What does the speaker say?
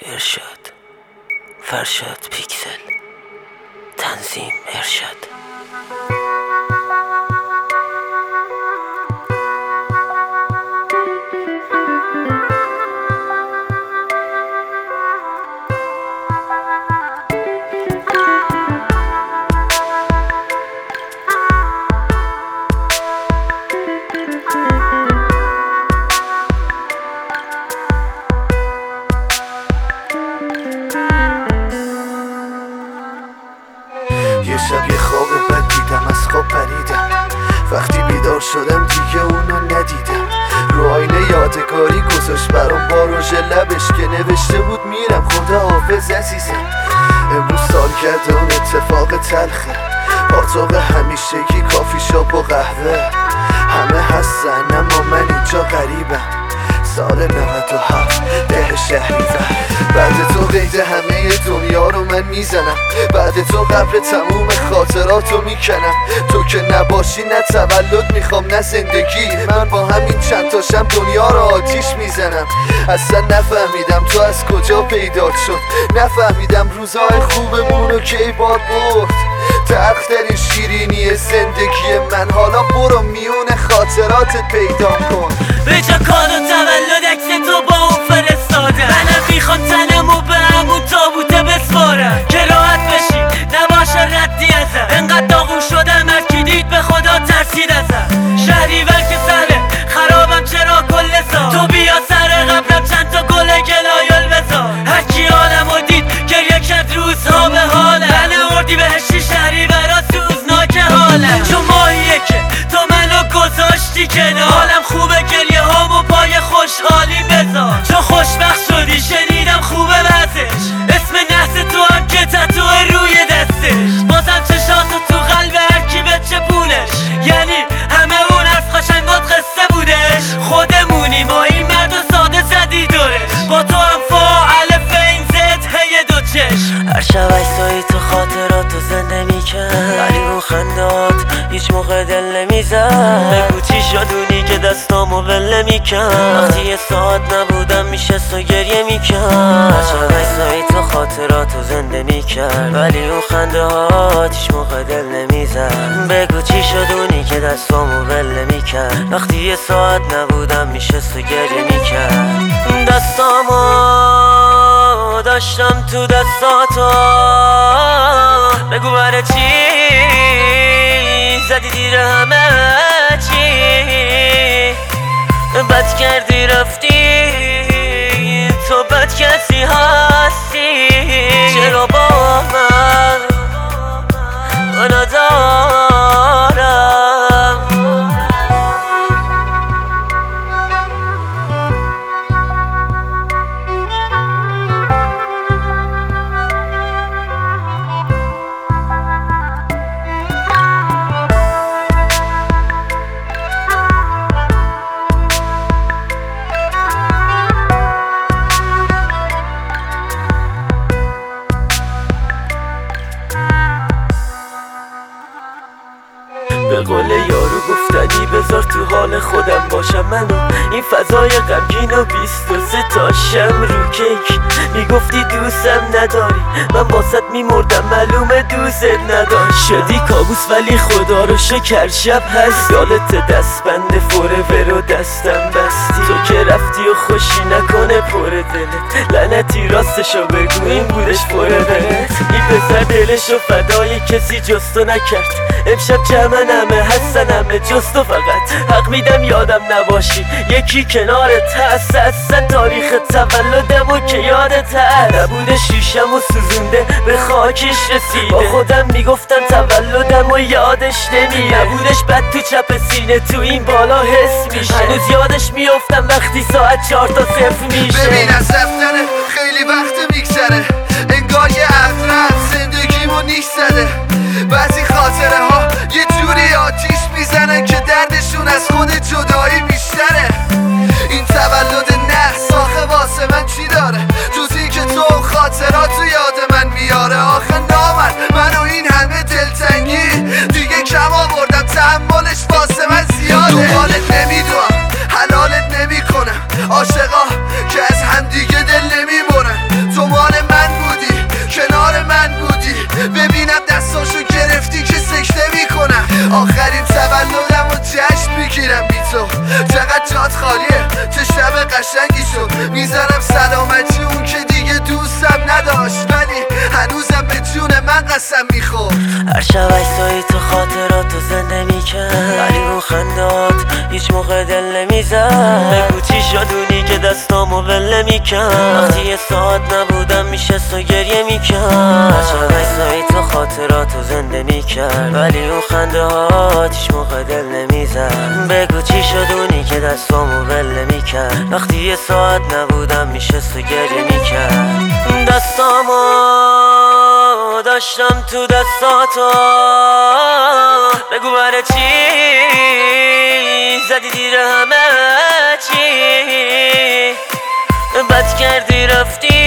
ارشاد، فرشاد پیکسل، تنظیم ارشاد. یه شب یه خواب بد دیدم، از خواب پریدم. وقتی بیدار شدم دیگه اونو ندیدم. رو آینه یادگاری گذاشت برام با رژ لبش که نوشته بود میرم خدا حافظ عزیزم. امروز سالگرد اون اتفاق تلخه، پاتوق همیشگی کافی شاپ و قهوه. همه هستن اما من اینجا غریبم. سال 97 ده شهریور. بعد تو قید همه دنیا رو من میزنم. بعد تو قبر تموم خاطراتو میکنم. تو که نباشی نه تولد میخوام نه زندگی. من با همین چند تاشم دنیا رو آتیش میزنم. اصلا نفهمیدم تو از کجا پیدا شد. نفهمیدم روزای خوبمونو کی باد برد. تختر شیرینی زندگی من، حالا برو میون خاطراتت پیدا کن. به جا کادو تولد عکس تو با اون فرستاده. منم میخوام تنمو به همون تابوته بسپارم که راحت بشی نباشه ردی ازم. انقدر داغون شدم هرکی دید به خدا ترسید ازم. شهریور که سهله خرابم چرا کل سال. تو بیا سر قبرم چند تا گل گلایل بذار. هرکی حالمو دید گریه کرد روزها به حالم. من اردی بهشتی شهریورا سوزناک حالم. چون ماهیه که تو منو گذاشتی کنار. حالم خوبه گریه هامو پای خوشحالی بذار. چون خوشبخت شدی شنیدم خوبه وزش. اسم نحس تو هم که تتوه روی دستش. بازم چشاتو تو قلب هرکی به چپونش. یعنی همه اون از قشنگات قصه بودش. خودمونی با این مرد و ساده زدی دورش. با تو هم فاعل فین زد هی دو چشم. هر شب عکسایی تو خاطراتو زنده میکرد، ولی اون خندات هیچ موقع دل نمیزد. بگو چی شدونی که دستامو ول نمیکرد. وقتی یه ساعت نبودم میشست و گریه میکرد. هر شب عکسایی تو خاطراتو زنده میکرد، ولی اون خندات هیچ موقع دل نمیزد. بگو چی شدونی که دستامو ول نمیکرد. وقتی یه ساعت نبودم میشست و گریه میکرد. دستامو داشتم تو دستاتو. بگو برای چی زدی دیر همه چی. بد کردی رفتی تو بد کسی هستی. چرا با من ندارم. به قول یارو گفتنی بذار تو حال خودم باشم. منو این فضای غمگین و 23 تا شم رو کیک. میگفتی دوستم نداری، من باست میمردم معلومه دوست نداری. شدی کابوس ولی خدا رو شکر شب هست. یادت دستبند فورور و دستم بستی. تو که رفتی و خوشی نکنه پر دلت. لعنتی راستشو بگو این بودش پر دلت. این پسر دلشو فدای کسی جستو نکرد. امشب جمعن همه هستن همه جز تو فقط. حق میدم یادم نباشی یکی کنارت هست. اصلا تاریخ تولدمو که یادت هست. نبوده شیشم و سوزونده به خاکش رسیده. با خودم میگفتم تولدمو یادش نمیره. نبودش بد تو چپ سینه تو این بالا حس میشه. هنوز یادش میافتم وقتی ساعت 4 تا 0 میشه. ببین از رفتنه خیلی وقت میگذره. انگار یه عقرب زندگیمو نیش زده. بعضی خاطره ها یه جوری آتیش میزنن که دردشون از خود جدایی بیشتره. این تولد نحس آخه واسه من چی داره جزی که تو خاطراتو یاد من میاره. آخه نامن منو این همه دلتنگی دیگه کم آوردم. تحملش واسه من زیاده. دنبالت نمیدونم حلالت نمیکنم. عاشقا که از همدیگه دل نمیبرن. تو جات خالیه چه شب قشنگی شد میزنم سلامتی اون که دیگه دوستم نداشت ولی هنوزم به جون من قسم میخورد هر شب عکسایی تو خاطراتو زنده میکرد ولی اون خندات هیچ موقع دل نمیزد بگو چی شد اونی که دستامو ول نمیکرد وقتی یه ساعت نبودم میشست و گریه میکرد هر شب عکسایی تو خاطراتو زنده میکرد ولی اون خندات هیچ موقع دل نمیزد بگو چی شد اونی که دستامو ول نمیکرد وقتی یه ساعت نبودم میشست و گریه میکرد دستامو داشتم تو دستاتو بگو برای چی زدی دیر همه چی بد کردی رفتی